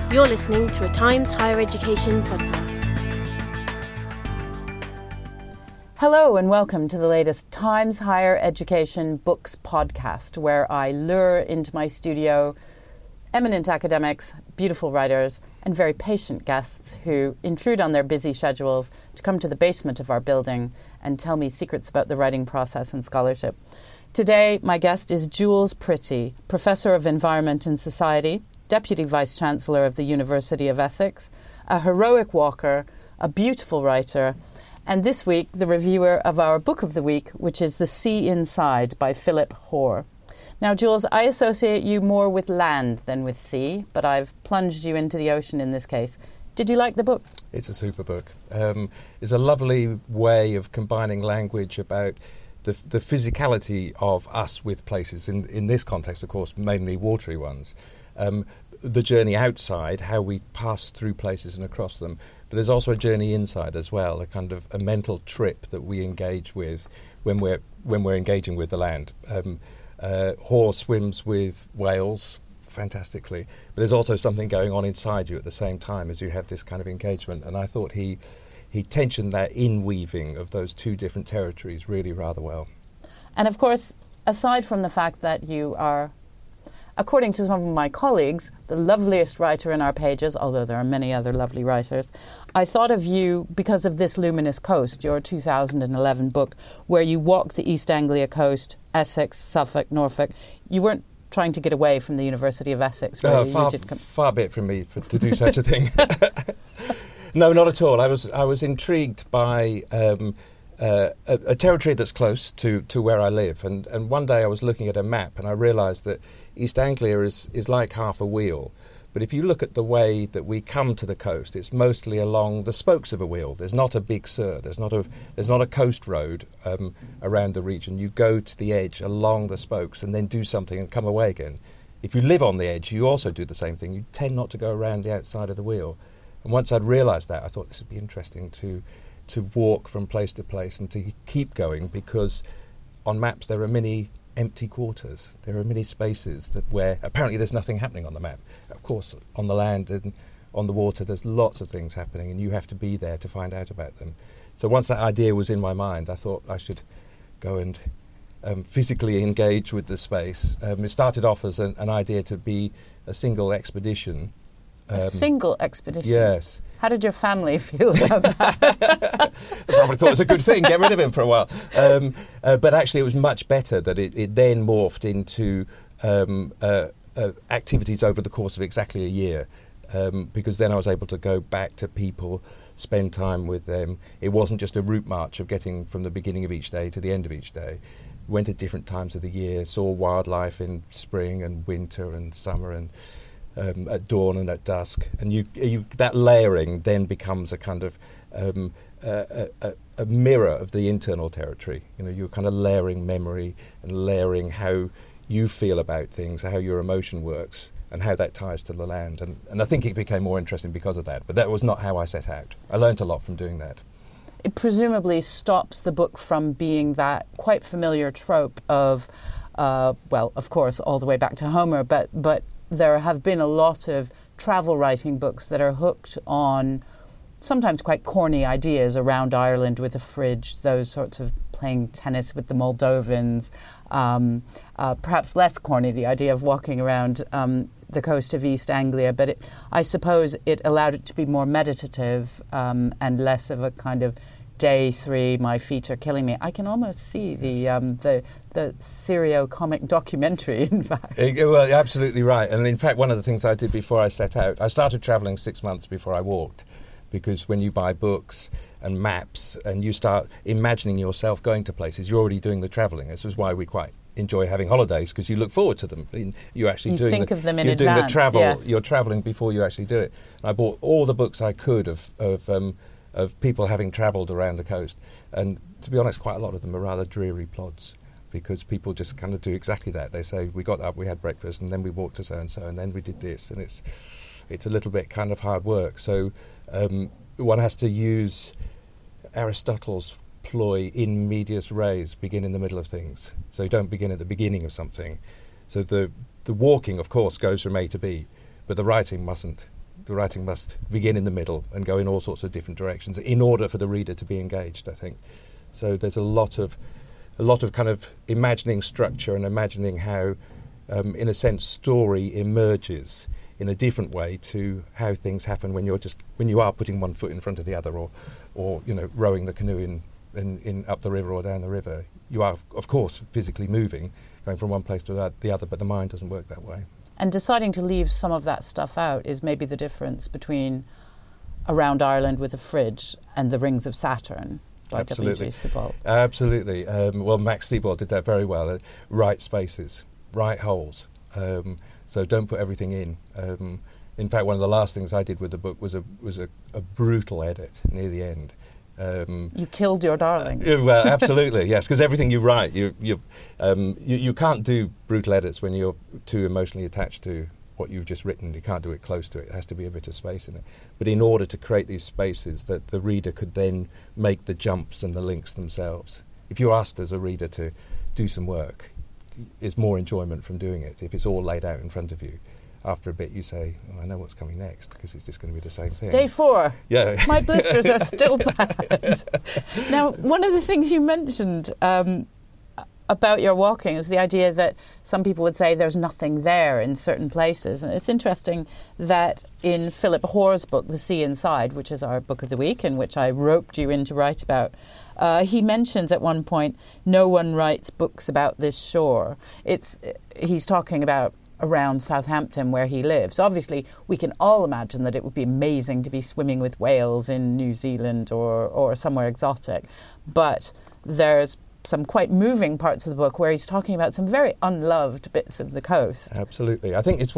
You're listening to a Times Higher Education podcast. Hello and welcome to the latest Times Higher Education Books podcast, where I lure into my studio eminent academics, beautiful writers, and very patient guests who intrude on their busy schedules to come to the basement of our building and tell me secrets about the writing process and scholarship. Today, my guest is Jules Pritty, Professor of Environment and Society, Deputy Vice-Chancellor of the University of Essex, a heroic walker, a beautiful writer, and this week the reviewer of our book of the week, which is The Sea Inside by Philip Hoare. Now, Jules, I associate you more with land than with sea, but I've plunged you into the ocean in this case. Did you like the book? It's a super book. It's a lovely way of combining language about the physicality of us with places. In this context, of course, mainly watery ones. The journey outside, how we pass through places and across them. But there's also a journey inside as well, a kind of a mental trip that we engage with when we're engaging with the land. Hoare swims with whales fantastically, but there's also something going on inside you at the same time as you have this kind of engagement. And I thought he tensioned that in-weaving of those two different territories really rather well. And of course, aside from the fact that you are, according to some of my colleagues, the loveliest writer in our pages, although there are many other lovely writers, I thought of you because of This Luminous Coast, your 2011 book, where you walk the East Anglia coast, Essex, Suffolk, Norfolk. You weren't trying to get away from the University of Essex, were you? Far be it from me to do such a thing. No, not at all. I was intrigued by a territory that's close to where I live, and one day I was looking at a map and I realised that East Anglia is like half a wheel, but if you look at the way that we come to the coast, it's mostly along the spokes of a wheel. There's not a big sur, there's not a coast road around the region. You go to the edge along the spokes and then do something and come away again. If you live on the edge, you also do the same thing. You tend not to go around the outside of the wheel. And once I'd realised that, I thought this would be interesting to walk from place to place and to keep going, because on maps there are many empty quarters. There are many spaces where apparently there's nothing happening on the map. Of course, on the land and on the water there's lots of things happening, and you have to be there to find out about them. So once that idea was in my mind, I thought I should go and physically engage with the space. It started off as an idea to be a single expedition. A single expedition? Yes. How did your family feel about that? They probably thought it was a good thing, get rid of him for a while. But actually it was much better that it then morphed into activities over the course of exactly a year, because then I was able to go back to people, spend time with them. It wasn't just a route march of getting from the beginning of each day to the end of each day. Went at different times of the year, saw wildlife in spring and winter and summer and at dawn and at dusk, and you that layering then becomes a kind of a mirror of the internal territory. You know, you're kind of layering memory and layering how you feel about things, how your emotion works, and how that ties to the land. And I think it became more interesting because of that. But that was not how I set out. I learnt a lot from doing that. It presumably stops the book from being that quite familiar trope of, well, of course, all the way back to Homer, but there have been a lot of travel writing books that are hooked on sometimes quite corny ideas around Ireland with a fridge, those sorts of playing tennis with the Moldovans, perhaps less corny, the idea of walking around the coast of East Anglia, but I suppose it allowed it to be more meditative and less of a kind of day 3, my feet are killing me. I can almost see the serio-comic documentary, in fact. Well, you're absolutely right. And in fact, one of the things I did before I set out, I started travelling 6 months before I walked, because when you buy books and maps and you start imagining yourself going to places, you're already doing the travelling. This is why we quite enjoy having holidays, because you look forward to them. You're actually think of them in you're advance. Doing the travel. Yes. You're travelling before you actually do it. And I bought all the books I could of people having travelled around the coast, and to be honest, quite a lot of them are rather dreary plods, because people just kind of do exactly that. They say, we got up, we had breakfast, and then we walked to so-and-so, and then we did this, and it's a little bit kind of hard work. So one has to use Aristotle's ploy in medias res, begin in the middle of things. So don't begin at the beginning of something. So the walking, of course, goes from A to B, but the writing mustn't. The writing must begin in the middle and go in all sorts of different directions in order for the reader to be engaged, I think. So there's a lot of kind of imagining structure and imagining how, in a sense, story emerges in a different way to how things happen when you are putting one foot in front of the other, or rowing the canoe in up the river or down the river. You are, of course, physically moving, going from one place to the other, but the mind doesn't work that way. And deciding to leave some of that stuff out is maybe the difference between Around Ireland with a Fridge and The Rings of Saturn by W.G. Sebald. Absolutely. Well, Max Sebald did that very well. Right spaces, right holes. So don't put everything in. In fact, one of the last things I did with the book was a brutal edit near the end. You killed your darlings. Well, absolutely, yes, because everything you write, you can't do brutal edits when you're too emotionally attached to what you've just written. You can't do it close to it. It has to be a bit of space in it. But in order to create these spaces that the reader could then make the jumps and the links themselves. If you're asked as a reader to do some work, there's more enjoyment from doing it if it's all laid out in front of you. After a bit, you say, I know what's coming next, because it's just going to be the same thing. Day 4. Yeah. My blisters are still bad. Now, one of the things you mentioned about your walking is the idea that some people would say there's nothing there in certain places. And it's interesting that in Philip Hoare's book, The Sea Inside, which is our book of the week, and which I roped you in to write about, he mentions at one point, no one writes books about this shore. He's talking about around Southampton where he lives. Obviously, we can all imagine that it would be amazing to be swimming with whales in New Zealand or somewhere exotic. But there's some quite moving parts of the book where he's talking about some very unloved bits of the coast. Absolutely. I think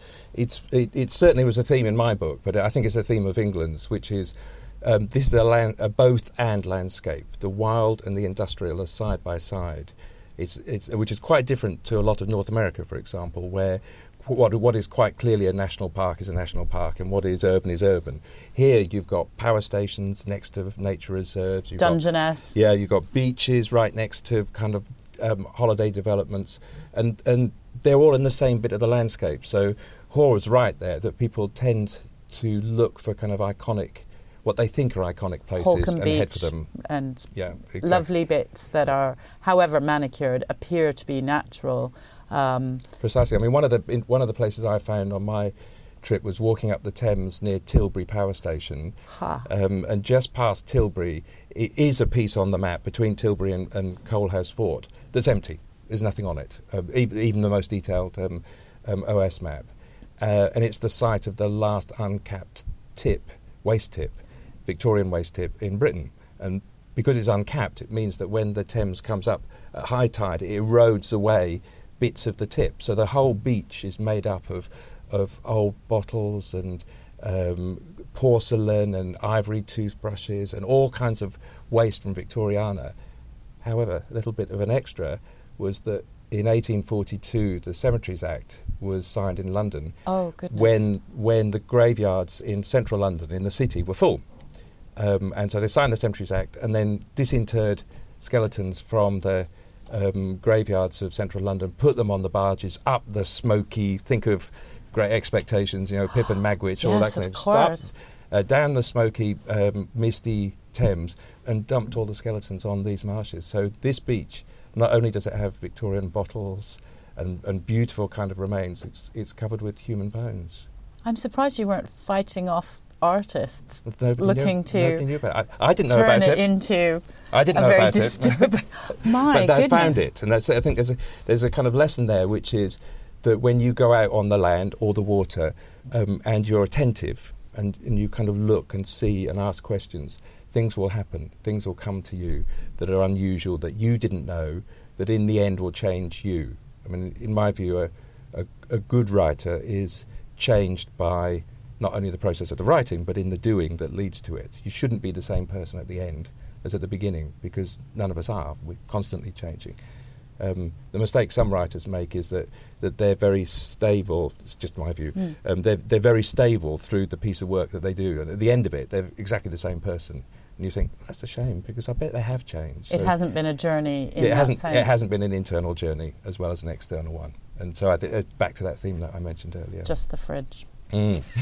it certainly was a theme in my book, but I think it's a theme of England's, which is this is a both and landscape. The wild and the industrial are side by side. Which is quite different to a lot of North America, for example, where what is quite clearly a national park is a national park, and what is urban. Here you've got power stations next to nature reserves. Dungeness. You've got beaches right next to kind of holiday developments, and they're all in the same bit of the landscape. So Hoare is right there that people tend to look for kind of what they think are iconic places Holcombe and Beach head for them. And exactly. Lovely bits that are, however manicured, appear to be natural. Precisely. I mean, one of the places I found on my trip was walking up the Thames near Tilbury Power Station. And just past Tilbury is a piece on the map between Tilbury and Coalhouse Fort that's empty. There's nothing on it, even the most detailed OS map. And it's the site of the last uncapped waste tip, Victorian waste tip in Britain. And because it's uncapped, it means that when the Thames comes up at high tide, it erodes away bits of the tip. So the whole beach is made up of old bottles and porcelain and ivory toothbrushes and all kinds of waste from Victoriana. However, a little bit of an extra was that in 1842, the Cemeteries Act was signed in London. Oh, goodness. When the graveyards in central London, in the city, were full. And so they signed the Cemeteries Act and then disinterred skeletons from the graveyards of central London, put them on the barges up the smoky, think of Great Expectations, Pip and Magwitch, yes, all that kind of stuff, down the smoky, misty Thames, and dumped all the skeletons on these marshes. So this beach, not only does it have Victorian bottles and beautiful kind of remains, it's covered with human bones. I'm surprised you weren't fighting off artists nobody knew about it. I didn't know turn about it into I didn't a know very about disturbing. My but goodness. I found it, and I think there's a kind of lesson there, which is that when you go out on the land or the water, and you're attentive and you kind of look and see and ask questions, things will happen. Things will come to you that are unusual, that you didn't know, that in the end will change you. I mean, in my view, a good writer is changed by not only the process of the writing, but in the doing that leads to it. You shouldn't be the same person at the end as at the beginning, because none of us are. We're constantly changing. The mistake some writers make is that they're very stable. It's just my view. They're very stable through the piece of work that they do, and at the end of it, they're exactly the same person. And you think, that's a shame, because I bet they have changed. It hasn't been a journey in that sense. It hasn't been an internal journey as well as an external one. And so I think it's back to that theme that I mentioned earlier. Just the fridge.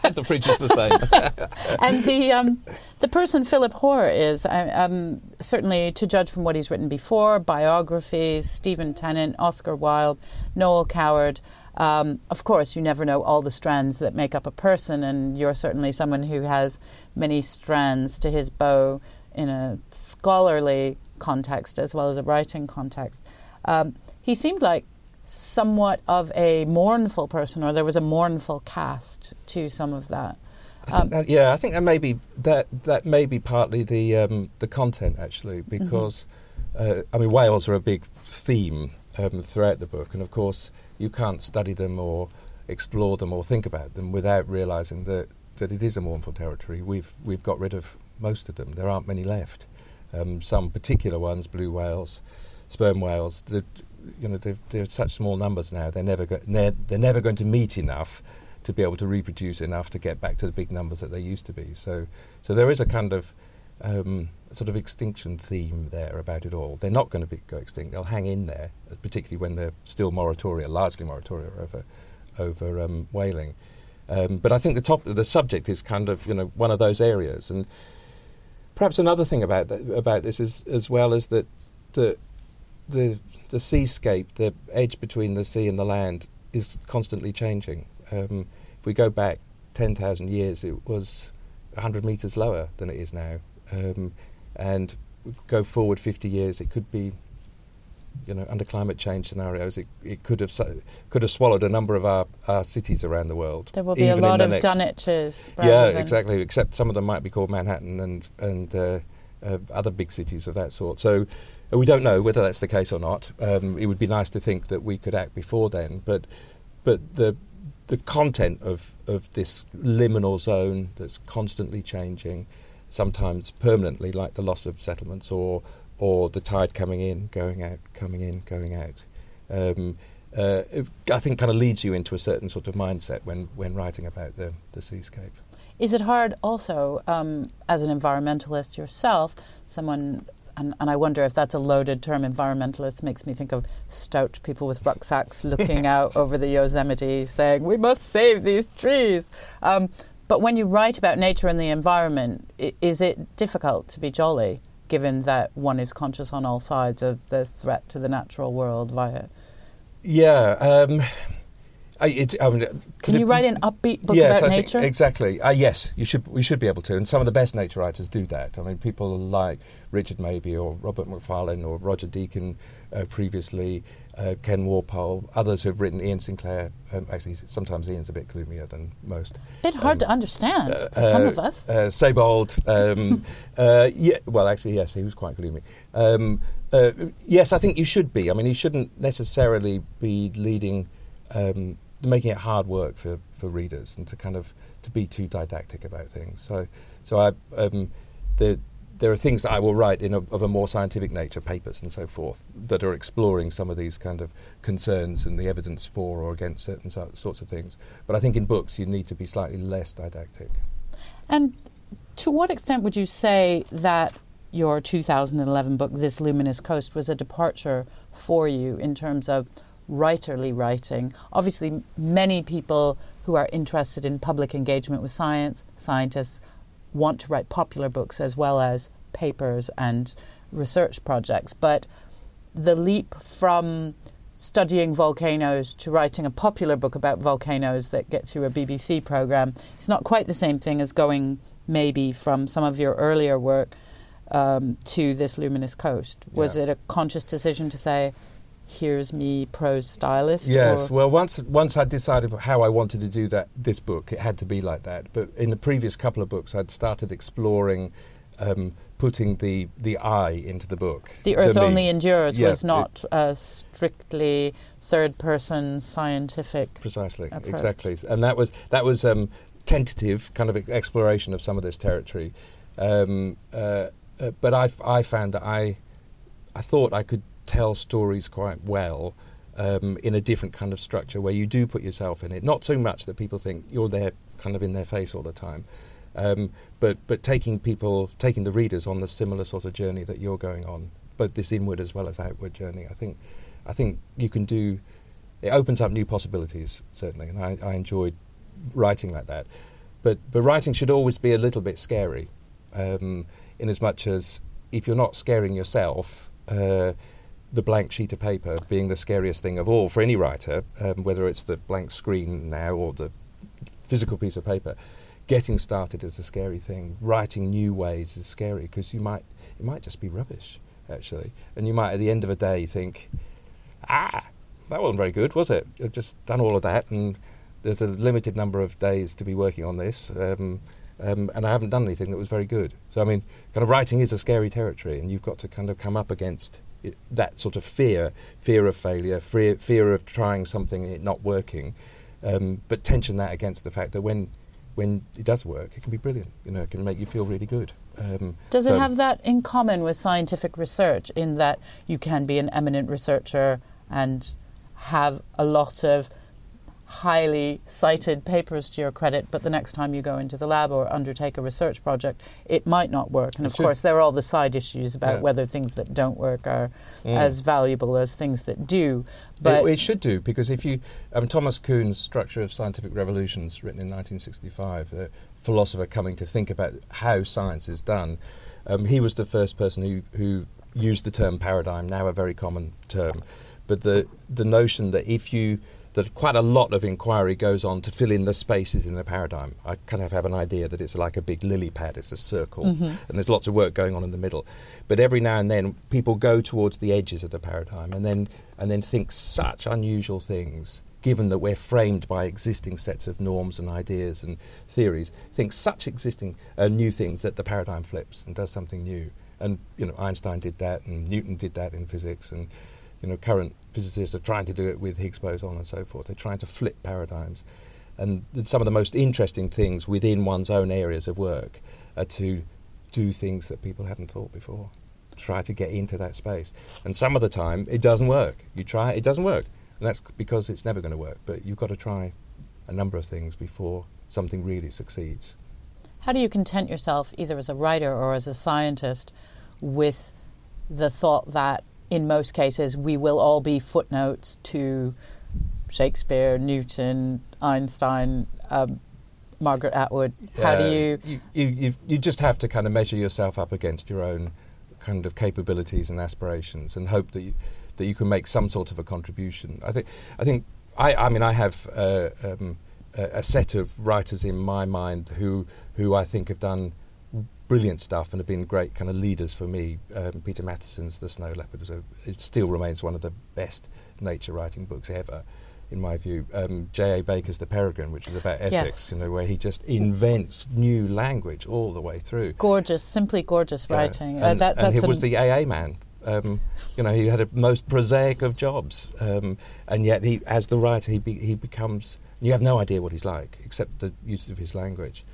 The fridge is the same. And the person Philip Hoare is, certainly to judge from what he's written before, biographies, Stephen Tennant, Oscar Wilde, Noel Coward. Of course, you never know all the strands that make up a person, and you're certainly someone who has many strands to his bow in a scholarly context as well as a writing context. He seemed like somewhat of a mournful person, or there was a mournful cast to some of that. I think that may be partly the content, actually, because whales are a big theme throughout the book, and of course you can't study them or explore them or think about them without realising that it is a mournful territory. We've got rid of most of them. There aren't many left. Some particular ones, blue whales, sperm whales, they're such small numbers now. They're never going to meet enough to be able to reproduce enough to get back to the big numbers that they used to be. So there is a kind of sort of extinction theme there about it all. They're not going to go extinct. They'll hang in there, particularly when they're still largely moratoria over whaling. But I think the subject is kind of one of those areas. And perhaps another thing about this is as well is that the seascape, the edge between the sea and the land, is constantly changing. If we go back 10,000 years, it was 100 metres lower than it is now. And go forward 50 years, it could be, under climate change scenarios, it could have swallowed a number of our cities around the world. There will be a lot of Dunwiches. Yeah, exactly. Except some of them might be called Manhattan and other big cities of that sort. So we don't know whether that's the case or not. It would be nice to think that we could act before then, but the content of this liminal zone that's constantly changing, sometimes permanently, like the loss of settlements or the tide coming in, going out, coming in, going out, I think kind of leads you into a certain sort of mindset when writing about the seascape. Is it hard also, as an environmentalist yourself, someone, and I wonder if that's a loaded term, environmentalist makes me think of stout people with rucksacks looking out over the Yosemite saying, we must save these trees. But when you write about nature and the environment, is it difficult to be jolly, given that one is conscious on all sides of the threat to the natural world via... Yeah. Can you write an upbeat book about nature? Exactly. Yes, we should be able to. And some of the best nature writers do that. I mean, people like Richard Mabey or Robert Macfarlane or Roger Deacon previously, Ken Warpole, others who have written, Ian Sinclair. Actually, sometimes Ian's a bit gloomier than most. A bit hard to understand for some of us. Sebald. Yes, he was quite gloomy. Yes, I think you should be. I mean, you shouldn't necessarily be leading... making it hard work for readers and to be too didactic about things. So there are things that I will write of a more scientific nature, papers and so forth, that are exploring some of these kind of concerns and the evidence for or against certain sorts of things. But I think in books you need to be slightly less didactic. And to what extent would you say that your 2011 book, This Luminous Coast, was a departure for you in terms of writerly writing? Obviously, many people who are interested in public engagement with science, scientists, want to write popular books as well as papers and research projects. But the leap from studying volcanoes to writing a popular book about volcanoes that gets you a BBC programme is not quite the same thing as going maybe from some of your earlier work to This Luminous Coast. Was it a conscious decision to say, here's me, prose stylist? Yes. Well, once I decided how I wanted to do this book, it had to be like that. But in the previous couple of books, I'd started exploring putting the I into the book. The Earth Only Endures was not a strictly third-person scientific precisely, approach. Exactly. And that was tentative kind of exploration of some of this territory. But I found that I thought I could tell stories quite well in a different kind of structure where you do put yourself in it. Not so much that people think you're there kind of in their face all the time, but taking the readers on the similar sort of journey that you're going on, both this inward as well as outward journey. I think you can do. It opens up new possibilities, certainly, and I enjoyed writing like that. But writing should always be a little bit scary, in as much as if you're not scaring yourself, the blank sheet of paper being the scariest thing of all for any writer, whether it's the blank screen now or the physical piece of paper, getting started is a scary thing. Writing new ways is scary because it might just be rubbish, actually. And you might, at the end of a day, think, that wasn't very good, was it? I've just done all of that, and there's a limited number of days to be working on this, and I haven't done anything that was very good. So, I mean, kind of writing is a scary territory, and you've got to kind of come up against that sort of fear of failure, fear of trying something and it not working, but tension that against the fact that when it does work, it can be brilliant. It can make you feel really good. Does it have that in common with scientific research, in that you can be an eminent researcher and have a lot of highly cited papers to your credit, but the next time you go into the lab or undertake a research project, it might not work? And of course, there are all the side issues about whether things that don't work are as valuable as things that do. But it should do, because if you... Thomas Kuhn's Structure of Scientific Revolutions, written in 1965, a philosopher coming to think about how science is done, he was the first person who used the term paradigm, now a very common term. But the notion that that quite a lot of inquiry goes on to fill in the spaces in a paradigm. I kind of have an idea that it's like a big lily pad, it's a circle, and there's lots of work going on in the middle. But every now and then people go towards the edges of the paradigm and then think such unusual things, given that we're framed by existing sets of norms and ideas and theories, think such existing new things that the paradigm flips and does something new. And Einstein did that, and Newton did that in physics, and current physicists are trying to do it with Higgs boson and so forth. They're trying to flip paradigms. And some of the most interesting things within one's own areas of work are to do things that people hadn't thought before. Try to get into that space. And some of the time, it doesn't work. You try it doesn't work. And that's because it's never going to work. But you've got to try a number of things before something really succeeds. How do you content yourself, either as a writer or as a scientist, with the thought that in most cases we will all be footnotes to Shakespeare, Newton, Einstein, Margaret Atwood? How do you just have to kind of measure yourself up against your own kind of capabilities and aspirations, and hope that you can make some sort of a contribution. I have a set of writers in my mind who I think have done brilliant stuff and have been great kind of leaders for me. Peter Matthieson's The Snow Leopard it still remains one of the best nature writing books ever, in my view. J.A. Baker's The Peregrine, which is about Essex, where he just invents new language all the way through. Gorgeous, simply gorgeous writing. And he was the AA man. He had a most prosaic of jobs, and yet he, as the writer, he becomes. You have no idea what he's like except the use of his language.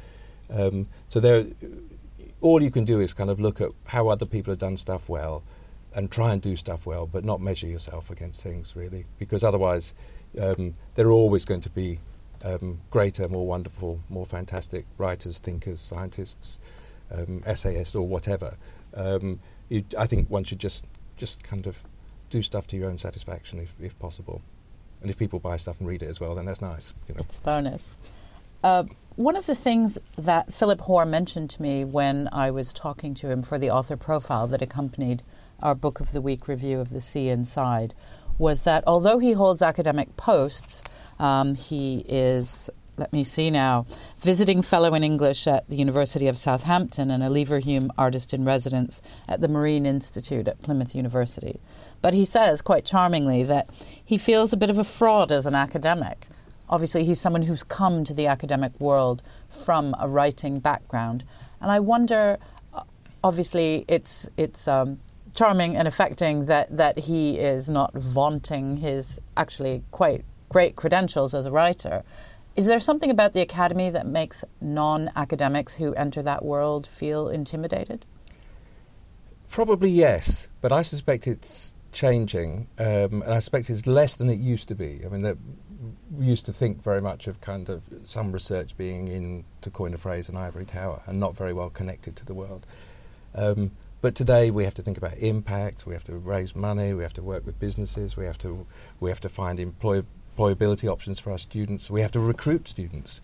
All you can do is kind of look at how other people have done stuff well, and try and do stuff well, but not measure yourself against things really, because otherwise there are always going to be greater, more wonderful, more fantastic writers, thinkers, scientists, essayists, or whatever. I think one should just kind of do stuff to your own satisfaction if possible. And if people buy stuff and read it as well, then that's nice. It's a bonus. One of the things that Philip Hoare mentioned to me when I was talking to him for the author profile that accompanied our Book of the Week review of The Sea Inside was that although he holds academic posts, he is, let me see now, visiting fellow in English at the University of Southampton and a Leverhulme artist in residence at the Marine Institute at Plymouth University. But he says, quite charmingly, that he feels a bit of a fraud as an academic. Obviously, he's someone who's come to the academic world from a writing background. And I wonder, obviously, it's charming and affecting that he is not vaunting his actually quite great credentials as a writer. Is there something about the academy that makes non-academics who enter that world feel intimidated? Probably yes, but I suspect it's changing, and I suspect it's less than it used to be. I mean, we used to think very much of kind of some research being in, to coin a phrase, an ivory tower and not very well connected to the world. But today we have to think about impact, we have to raise money, we have to work with businesses, we have to find employability options for our students, we have to recruit students.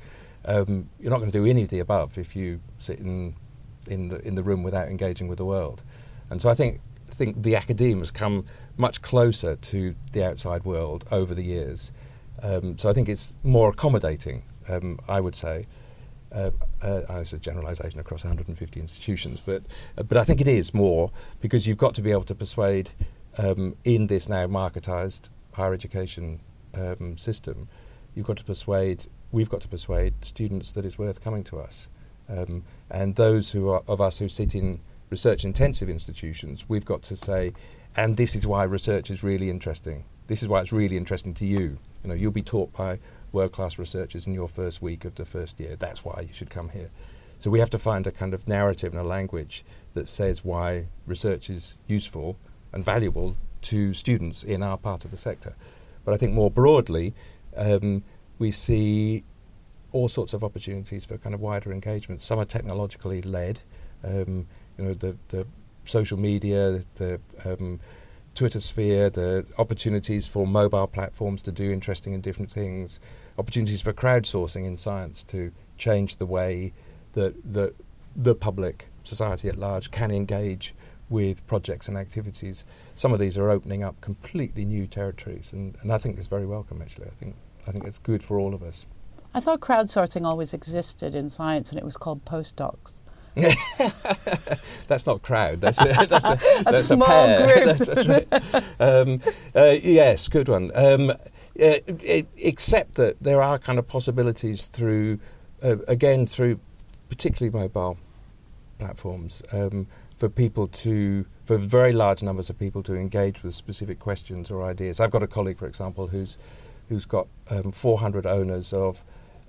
You're not going to do any of the above if you sit in the room without engaging with the world. And so I think the academe has come much closer to the outside world over the years. So I think it's more accommodating, I would say. It's a generalisation across 150 institutions, but I think it is more because you've got to be able to persuade in this now marketised higher education system. We've got to persuade students that it's worth coming to us, and those of us who sit in research-intensive institutions, we've got to say, and this is why research is really interesting. This is why it's really interesting to you. You know, you'll be taught by world-class researchers in your first week of the first year. That's why you should come here. So we have to find a kind of narrative and a language that says why research is useful and valuable to students in our part of the sector. But I think more broadly, we see all sorts of opportunities for kind of wider engagement. Some are technologically led. The social media, the Twitter sphere, the opportunities for mobile platforms to do interesting and different things, opportunities for crowdsourcing in science to change the way that the public, society at large, can engage with projects and activities. Some of these are opening up completely new territories, and I think it's very welcome, actually. I think it's good for all of us. I thought crowdsourcing always existed in science and it was called postdocs. That's not crowd. That's a small pair. group. That's right. Yes, good one. Except that there are kind of possibilities through particularly mobile platforms, for very large numbers of people to engage with specific questions or ideas. I've got a colleague, for example, who's got 400 owners of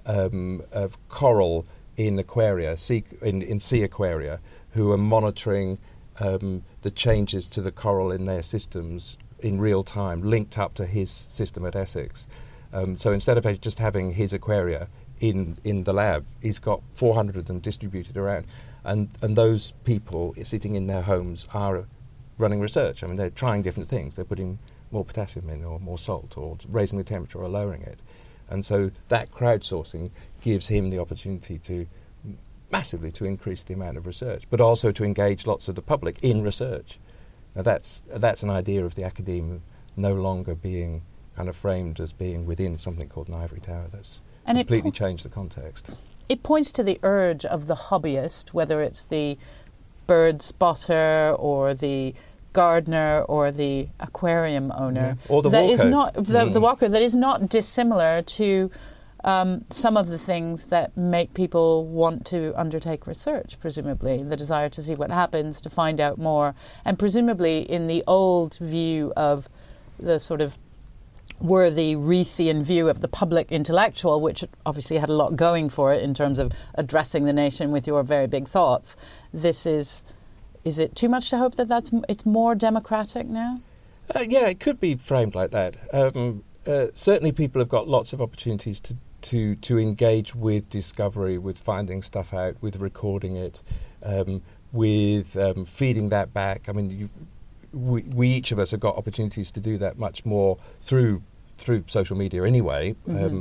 coral in aquaria, in sea aquaria, who are monitoring the changes to the coral in their systems in real time, linked up to his system at Essex. So instead of just having his aquaria in the lab, he's got 400 of them distributed around. And those people sitting in their homes are running research. I mean, they're trying different things. They're putting more potassium in, or more salt, or raising the temperature or lowering it. And so that crowdsourcing gives him the opportunity to massively to increase the amount of research, but also to engage lots of the public in research. Now that's an idea of the academe no longer being kind of framed as being within something called an ivory tower. That's completely changed the context. It points to the urge of the hobbyist, whether it's the bird spotter or the gardener or the aquarium owner, or the that walker. Is not the walker, that is not dissimilar to some of the things that make people want to undertake research, presumably the desire to see what happens, to find out more, and presumably in the old view of the sort of worthy Reithian view of the public intellectual, which obviously had a lot going for it in terms of addressing the nation with your very big thoughts. This is it too much to hope that it's more democratic now? Yeah, it could be framed like that. Certainly people have got lots of opportunities to engage with discovery, with finding stuff out, with recording it, with feeding that back. I mean, we each of us have got opportunities to do that much more through social media anyway. Mm-hmm.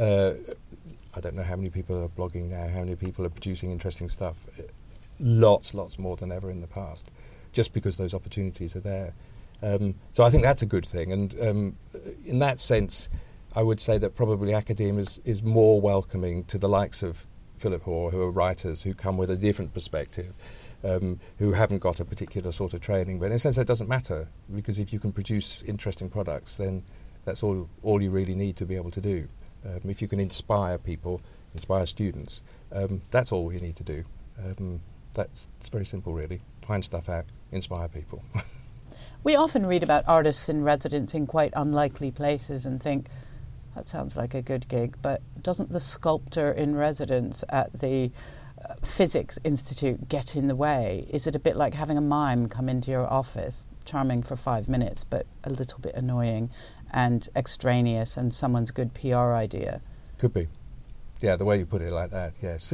I don't know how many people are blogging now, how many people are producing interesting stuff. Lots more than ever in the past, just because those opportunities are there. So I think that's a good thing. And in that sense, I would say that probably academia is more welcoming to the likes of Philip Hoare, who are writers who come with a different perspective, who haven't got a particular sort of training. But in a sense, that doesn't matter, because if you can produce interesting products, then that's all you really need to be able to do. If you can inspire people, inspire students, that's all you need to do. It's very simple, really. Find stuff out, inspire people. We often read about artists in residence in quite unlikely places and think, that sounds like a good gig, but doesn't the sculptor in residence at the Physics Institute get in the way? Is it a bit like having a mime come into your office, charming for 5 minutes, but a little bit annoying and extraneous and someone's good PR idea? Could be. Yeah, the way you put it like that, yes.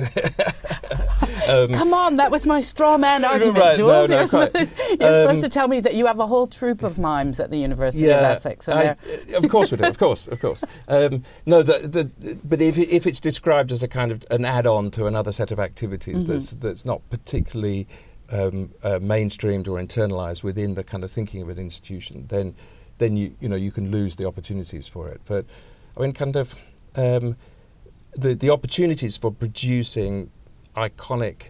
Come on, that was my straw man argument, Right, Jules. no, You're quite. you're supposed to tell me that you have a whole troupe of mimes at the University of Essex. And of course we do, of course. No, but if it's described as a kind of an add-on to another set of activities that's not particularly mainstreamed or internalised within the kind of thinking of an institution, then you can lose the opportunities for it. But I mean, kind of the opportunities for producing iconic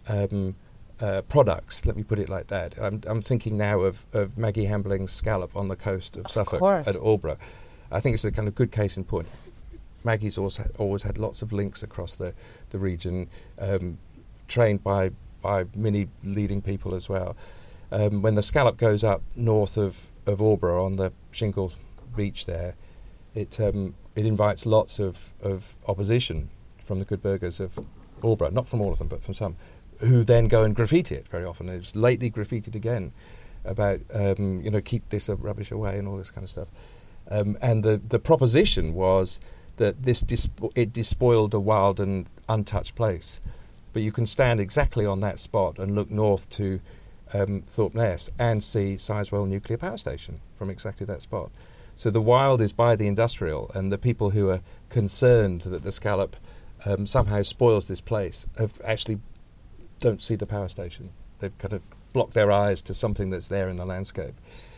products, let me put it like that. I'm thinking now of Maggie Hambling's scallop on the coast of Suffolk at Aldborough. I think it's a kind of good case in point. Maggie's always had lots of links across the region, trained by many leading people as well. When the scallop goes up north of Aldborough on the shingle beach there, it invites lots of opposition from the good burghers of Aldborough, not from all of them, but from some, who then go and graffiti it very often. It's lately graffitied again about, keep this rubbish away and all this kind of stuff. And the proposition was that it despoiled a wild and untouched place. But you can stand exactly on that spot and look north to Thorpe Ness and see Sizewell Nuclear Power Station from exactly that spot. So the wild is by the industrial, and the people who are concerned that the scallop somehow spoils this place actually don't see the power station. They've kind of blocked their eyes to something that's there in the landscape,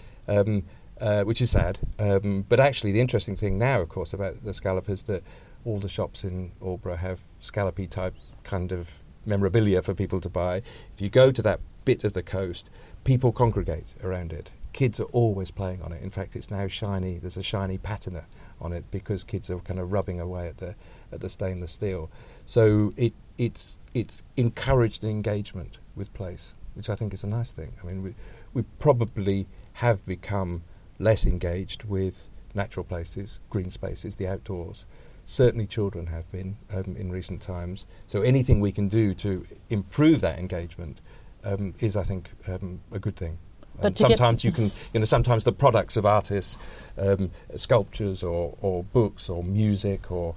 which is sad. But actually the interesting thing now, of course, about the scallop is that all the shops in Aldborough have scallopy type kind of memorabilia for people to buy. If you go to that bit of the coast, people congregate around it. Kids are always playing on it. In fact, it's now shiny. There's a shiny patina on it because kids are kind of rubbing away at the stainless steel. So it's encouraged an engagement with place, which I think is a nice thing. I mean, we probably have become less engaged with natural places, green spaces, the outdoors. Certainly children have been in recent times. So anything we can do to improve that engagement is, I think, a good thing. But sometimes you can, sometimes the products of artists, sculptures or books or music or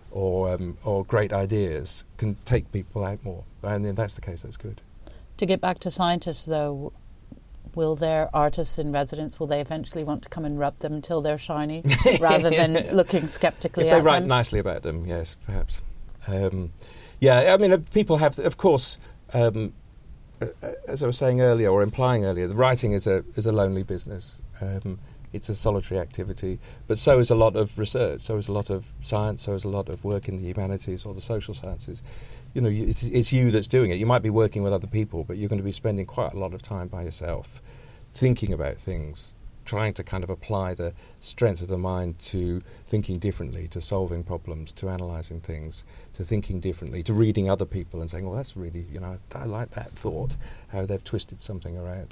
great ideas can take people out more. And if that's the case, that's good. To get back to scientists, though, will their artists in residence, will they eventually want to come and rub them until they're shiny rather than looking sceptically at them? If they write nicely about them, yes, perhaps. I mean, people have, of course, as I was saying earlier, or implying earlier, the writing is a lonely business. It's a solitary activity, but so is a lot of research, so is a lot of science, so is a lot of work in the humanities or the social sciences. It's you that's doing it. You might be working with other people, but you're going to be spending quite a lot of time by yourself, thinking about things, trying to kind of apply the strength of the mind to thinking differently, to solving problems, to analysing things, to thinking differently, to reading other people and saying, well, that's really, I like that thought, how they've twisted something around.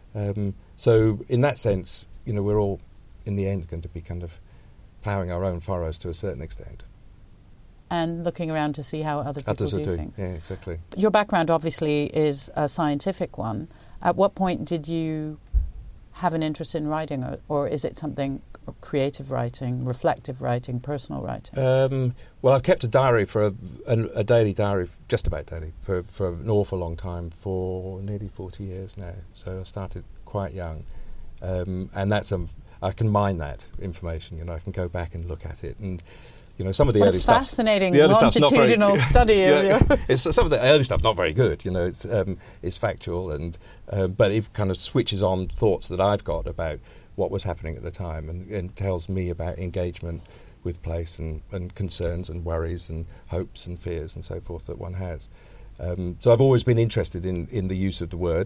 So in that sense, we're all, in the end, going to be kind of ploughing our own furrows to a certain extent. And looking around to see how other people do things. Yeah, exactly. Your background, obviously, is a scientific one. At what point did you have an interest in writing, or is it something creative writing, reflective writing, personal writing? Well, I've kept a diary for a daily diary, just about daily, for an awful long time, for nearly 40 years now. So I started quite young, and that's I can mine that information. I can go back and look at it, and some of the early stuff. Fascinating longitudinal study of some of the early stuff not very good. It's factual, and but it kind of switches on thoughts that I've got about what was happening at the time, and tells me about engagement with place and concerns and worries and hopes and fears and so forth that one has. So I've always been interested in the use of the word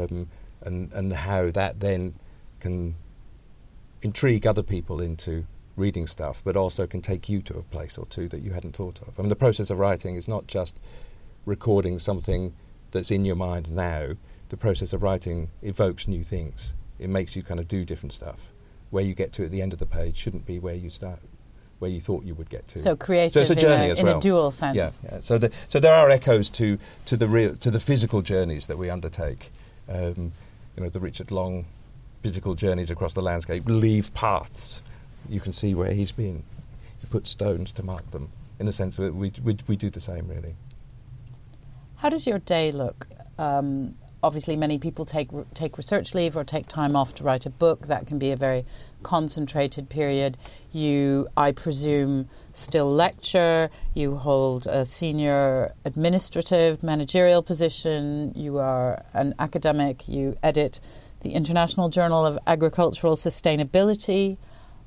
and how that then can intrigue other people into reading stuff, but also can take you to a place or two that you hadn't thought of. I mean, the process of writing is not just recording something that's in your mind now. The process of writing evokes new things. It makes you kind of do different stuff. Where you get to at the end of the page shouldn't be where you start, where you thought you would get to. So creative, so it's a journey in a dual sense. Yeah. So there are echoes to the physical journeys that we undertake. The Richard Long physical journeys across the landscape leave paths. You can see where he's been. He put stones to mark them. in the sense that we do the same, really. How does your day look? Obviously, many people take research leave or take time off to write a book. That can be a very concentrated period. You, I presume, still lecture. You hold a senior administrative, managerial position. You are an academic. You edit the International Journal of Agricultural Sustainability.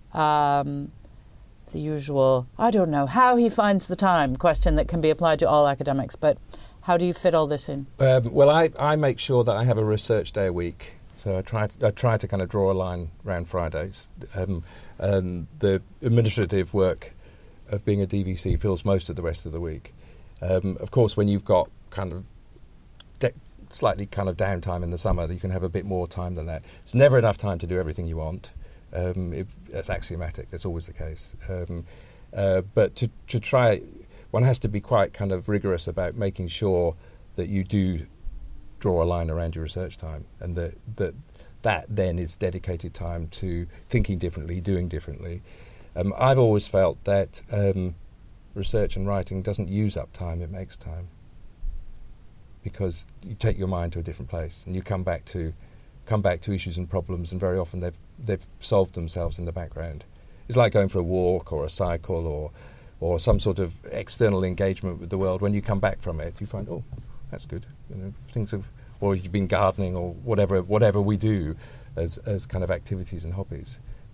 The usual, I don't know how he finds the time question that can be applied to all academics, but how do you fit all this in? Well, I make sure that I have a research day a week. So I try to kind of draw a line around Fridays. The administrative work of being a DVC fills most of the rest of the week. Of course, when you've got kind of slightly kind of downtime in the summer, you can have a bit more time than that. It's never enough time to do everything you want. That's axiomatic. That's always the case. But to try, one has to be quite kind of rigorous about making sure that you do draw a line around your research time, and that then is dedicated time to thinking differently, doing differently. I've always felt that research and writing doesn't use up time; it makes time, because you take your mind to a different place and you come back to issues and problems, and very often they've solved themselves in the background. It's like going for a walk or a cycle or some sort of external engagement with the world. When you come back from it, you find, oh, that's good. Or you've been gardening or whatever we do as kind of activities and hobbies.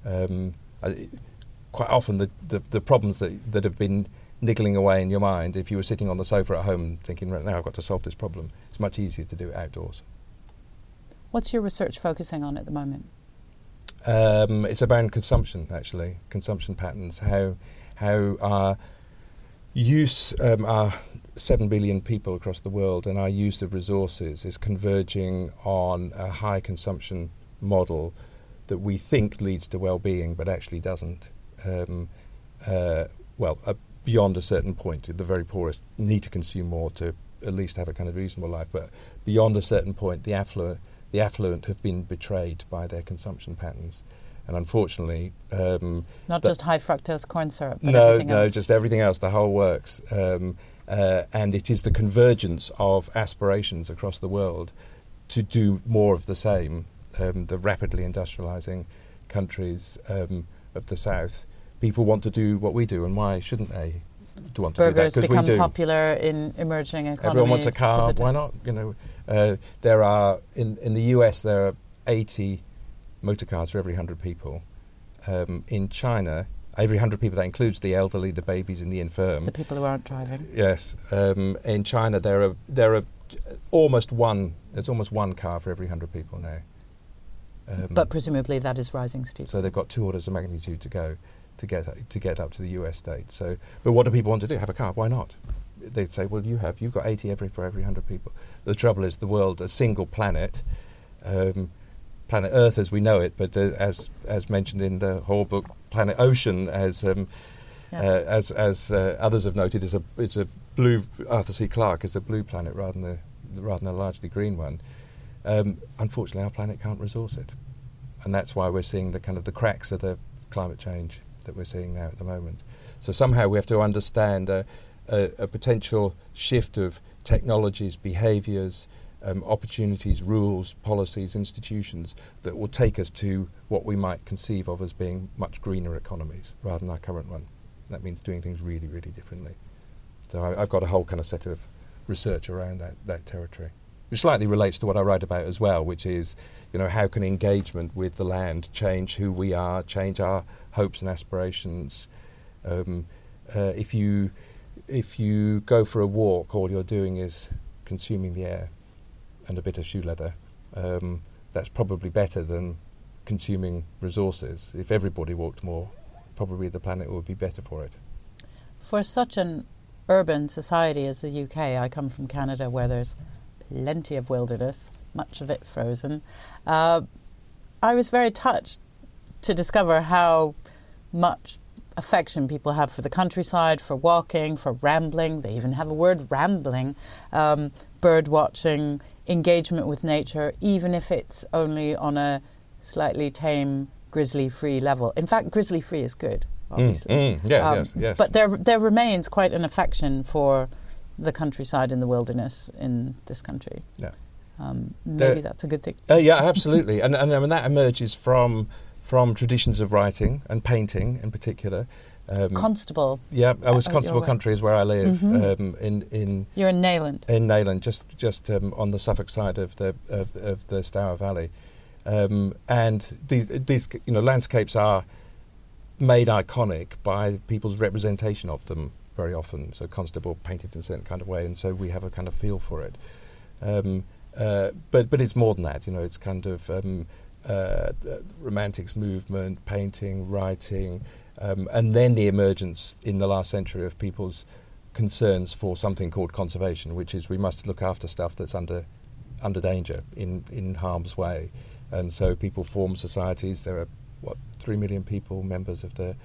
Quite often the problems that have been niggling away in your mind, if you were sitting on the sofa at home thinking, right now I've got to solve this problem, it's much easier to do it outdoors. What's your research focusing on at the moment? It's about consumption, actually, consumption patterns, how our use, our 7 billion people across the world, and our use of resources is converging on a high consumption model that we think leads to well-being, but actually doesn't. Beyond a certain point, the very poorest need to consume more to at least have a kind of reasonable life, but beyond a certain point, the affluent have been betrayed by their consumption patterns. And unfortunately... Not just high fructose corn syrup, but everything else. No, just everything else, the whole works. And it is the convergence of aspirations across the world to do more of the same. The rapidly industrialising countries of the South, people want to do what we do, and why shouldn't they want to Burgers do that? Burgers become popular in emerging economies. Everyone wants a car, why not? There are, in the US, there are 80 motor cars for every 100 people. In China, every 100 people, that includes the elderly, the babies and the infirm. The people who aren't driving. Yes. In China, there are almost one car for every 100 people now. But presumably that is rising steeply. So they've got 2 orders of magnitude to go to get up to the US state. So, but what do people want to do? Have a car? Why not? They'd say, well, you've got 80 for every 100 people. The trouble is, the world, a single planet, planet Earth as we know it, but as mentioned in the whole book, planet Ocean, as others have noted, is a blue. Arthur C. Clarke is a blue planet rather than a largely green one. Unfortunately, our planet can't resource it, and that's why we're seeing the kind of the cracks of the climate change that we're seeing now at the moment. So somehow we have to understand a potential shift of technologies, behaviours, opportunities, rules, policies, institutions that will take us to what we might conceive of as being much greener economies rather than our current one. That means doing things really, really differently. So I've got a whole kind of set of research around that territory, which slightly relates to what I write about as well, which is, how can engagement with the land change who we are, change our hopes and aspirations. If you go for a walk, all you're doing is consuming the air and a bit of shoe leather. That's probably better than consuming resources. If everybody walked more, probably the planet would be better for it. For such an urban society as the UK, I come from Canada where there's plenty of wilderness, much of it frozen. I was very touched to discover how much affection people have for the countryside, for walking, for rambling. They even have a word, rambling, bird watching, engagement with nature, even if it's only on a slightly tame, grizzly-free level. In fact, grizzly-free is good. obviously. Yes. But there remains quite an affection for the countryside and the wilderness in this country. Yeah. Maybe that's a good thing. Yeah, absolutely. And I mean, that emerges from traditions of writing and painting in particular. Constable. Yeah, Constable country is where I live. You're in Neyland. In Neyland, just on the Suffolk side of the Stour Valley, and these landscapes are made iconic by people's representation of them very often. So Constable painted in a certain kind of way, and so we have a kind of feel for it. But it's more than that. It's kind of the Romantics movement, painting, writing. And then the emergence in the last century of people's concerns for something called conservation, which is we must look after stuff that's under danger, in harm's way. And so people form societies. There are 3 million people members of the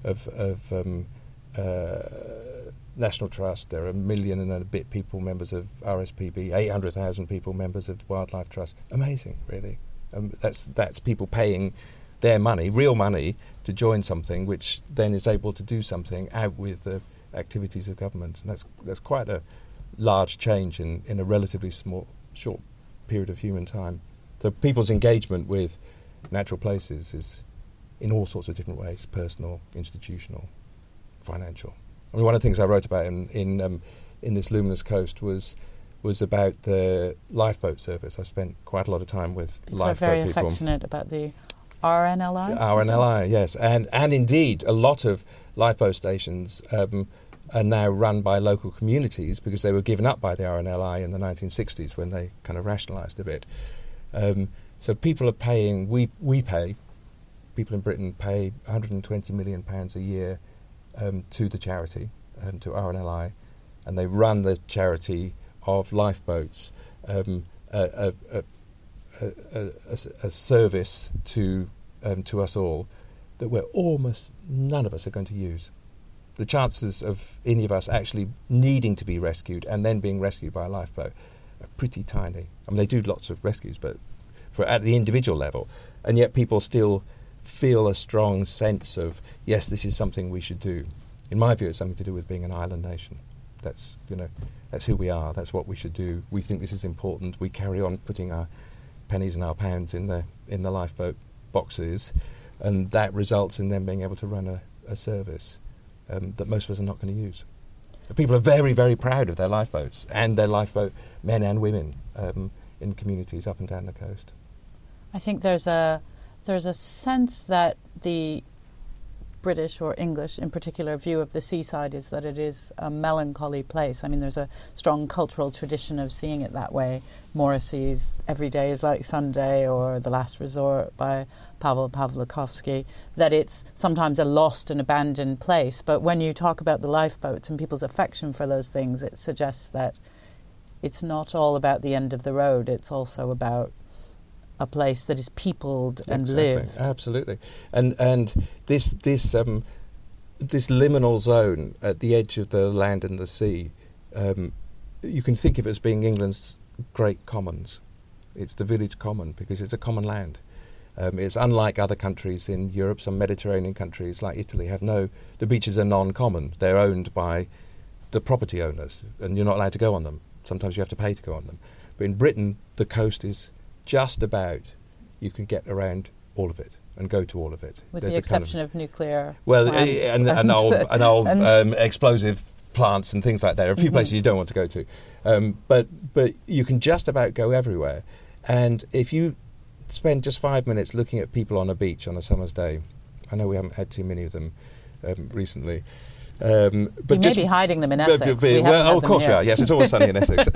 National Trust. There are 1 million and a bit people members of RSPB. 800,000 people members of the Wildlife Trust. Amazing, really. That's people paying their money, real money, to join something which then is able to do something out with the activities of government. And that's quite a large change in a relatively short period of human time. So people's engagement with natural places is in all sorts of different ways: personal, institutional, financial. I mean, one of the things I wrote about in this Luminous Coast was about the lifeboat service. I spent quite a lot of time with people lifeboat are very people. affectionate about the RNLI? RNLI, yes. And indeed, a lot of lifeboat stations are now run by local communities because they were given up by the RNLI in the 1960s when they kind of rationalised a bit. So people are paying, people in Britain pay £120 million a year to the charity, to RNLI, and they run the charity of lifeboats, a service to us all that we're almost none of us are going to use. The chances of any of us actually needing to be rescued and then being rescued by a lifeboat are pretty tiny. I mean, they do lots of rescues, but at the individual level, and yet people still feel a strong sense of, yes, this is something we should do. In my view, it's something to do with being an island nation. That's who we are. That's what we should do. We think this is important. We carry on putting our pennies and our pounds in the lifeboat boxes, and that results in them being able to run a service that most of us are not going to use. People are very, very proud of their lifeboats and their lifeboat men and women in communities up and down the coast. I think there's a sense that the British or English in particular view of the seaside is that it is a melancholy place. I mean, there's a strong cultural tradition of seeing it that way. Morrissey's Every Day is Like Sunday or The Last Resort by Pavel Pawlikowski, that it's sometimes a lost and abandoned place. But when you talk about the lifeboats and people's affection for those things, it suggests that it's not all about the end of the road. It's also about a place that is peopled and lived. Absolutely. And this liminal zone at the edge of the land and the sea, you can think of it as being England's great commons. It's the village common because it's a common land. It's unlike other countries in Europe. Some Mediterranean countries like Italy have the beaches are non-common. They're owned by the property owners and you're not allowed to go on them. Sometimes you have to pay to go on them. But in Britain, the coast is just about, you can get around all of it and go to all of it. With the exception of nuclear plants. and old explosive plants and things like that. There are a few places you don't want to go to. But you can just about go everywhere. And if you spend just 5 minutes looking at people on a beach on a summer's day, I know we haven't had too many of them recently, but you may be hiding them in Essex. Of course we are. Yes, it's always sunny in Essex.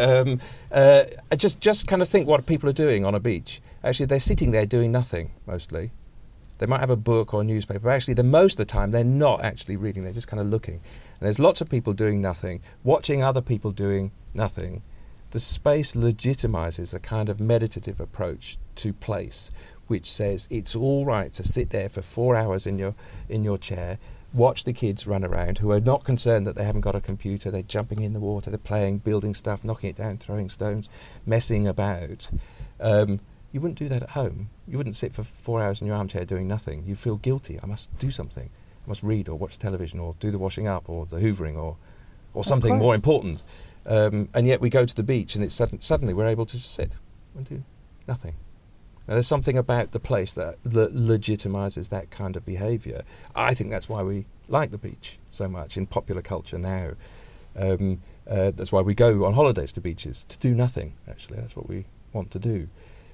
Just kind of think what people are doing on a beach. Actually, they're sitting there doing nothing, mostly. They might have a book or a newspaper, but actually, most of the time, they're not actually reading. They're just kind of looking. And there's lots of people doing nothing, watching other people doing nothing. The space legitimizes a kind of meditative approach to place, which says it's all right to sit there for 4 hours in your chair, watch the kids run around who are not concerned that they haven't got a computer. They're jumping in the water, they're playing, building stuff, knocking it down, throwing stones, messing about. You wouldn't do that at home. You wouldn't sit for 4 hours in your armchair doing nothing. You feel guilty. I must do something. must read or watch television or do the washing up or the hoovering or something more important. And yet we go to the beach and it's suddenly we're able to just sit and do nothing. Now, there's something about the place that legitimizes that kind of behaviour. I think that's why we like the beach so much in popular culture now. That's why we go on holidays to beaches, to do nothing, actually. That's what we want to do.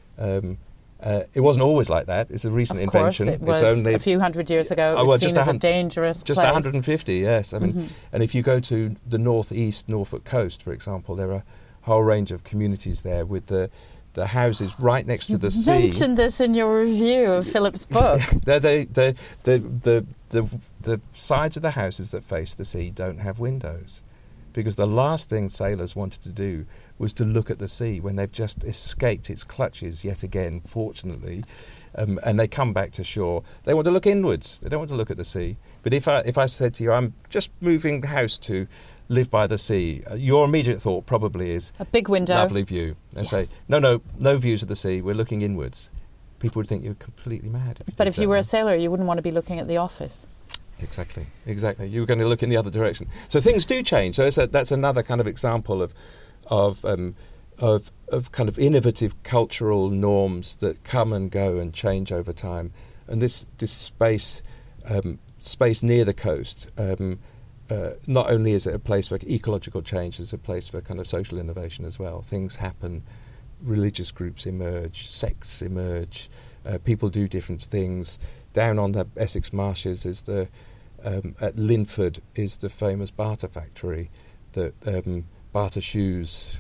It wasn't always like that. It's a recent invention. Of course, it was only a few hundred years ago. It was seen as a dangerous place. Just 150, yes. I mean, and if you go to the northeast Norfolk coast, for example, there are a whole range of communities there with the houses right next to the sea. You mentioned this in your review of Philip's book. The sides of the houses that face the sea don't have windows, because the last thing sailors wanted to do was to look at the sea when they've just escaped its clutches yet again, fortunately, and they come back to shore. They want to look inwards. They don't want to look at the sea. But if I said to you, I'm just moving house to live by the sea, your immediate thought probably is a big window, lovely view, and say, no views of the sea, we're looking inwards. People would think you're completely mad. But if you were a sailor, you wouldn't want to be looking at the office. Exactly. You were going to look in the other direction. So things do change. So that's another kind of example of kind of innovative cultural norms that come and go and change over time. And this space near the coast, not only is it a place for ecological change, it's a place for kind of social innovation as well. Things happen, religious groups emerge, sects emerge, people do different things. Down on the Essex marshes is at Linford is the famous Barter factory that Barter shoes.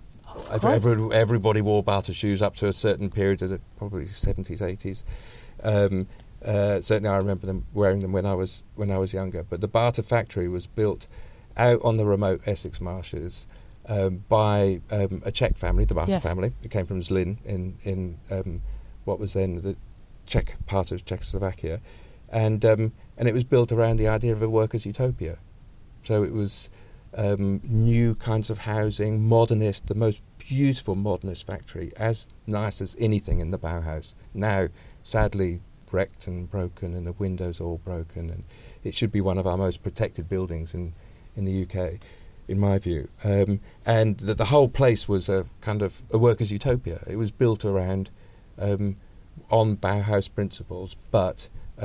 Everybody wore Barter shoes up to a certain period of the probably 70s, 80s. Certainly, I remember them wearing them when I was younger. But the Barter factory was built out on the remote Essex marshes by a Czech family, the Barter family. It came from Zlin in what was then the Czech part of Czechoslovakia, and it was built around the idea of a workers' utopia. So it was new kinds of housing, modernist, the most beautiful modernist factory, as nice as anything in the Bauhaus. Now, sadly, wrecked and broken, and the windows all broken, and it should be one of our most protected buildings in the UK, in my view. And the whole place was a kind of a workers' utopia. It was built around on Bauhaus principles, but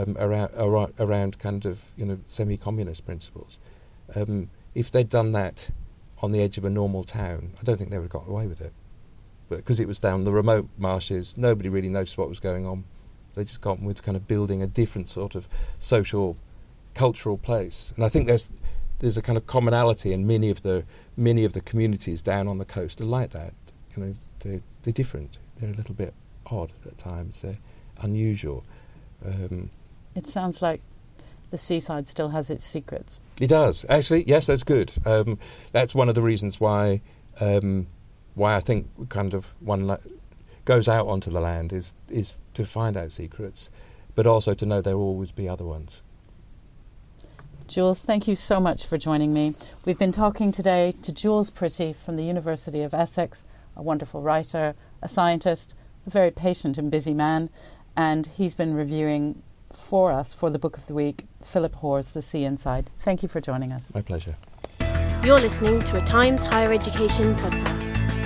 around kind of semi-communist principles. If they'd done that on the edge of a normal town, I don't think they would have got away with it. But because it was down the remote marshes, nobody really noticed what was going on. They just got on with kind of building a different sort of social, cultural place. And I think there's a kind of commonality in many of the communities down on the coast are like that. They're different. They're a little bit odd at times. They're unusual. It sounds like the seaside still has its secrets. It does, actually. Yes, that's good. That's one of the reasons why I think kind of one goes out onto the land is to find out secrets, but also to know there will always be other ones. Jules, thank you so much for joining me. We've been talking today to Jules Pretty from the University of Essex, a wonderful writer, a scientist, a very patient and busy man, and he's been reviewing for us, for the Book of the Week, Philip Hoare's The Sea Inside. Thank you for joining us. My pleasure. You're listening to a Times Higher Education podcast.